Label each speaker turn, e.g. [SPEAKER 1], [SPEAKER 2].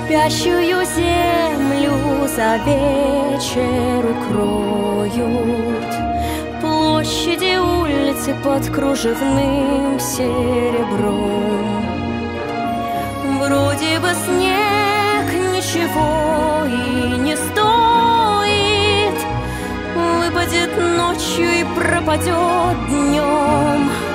[SPEAKER 1] Спящую землю за вечер укроют площади, улицы под кружевным серебром. Вроде бы снег ничего и не стоит, выпадет ночью и пропадет днем.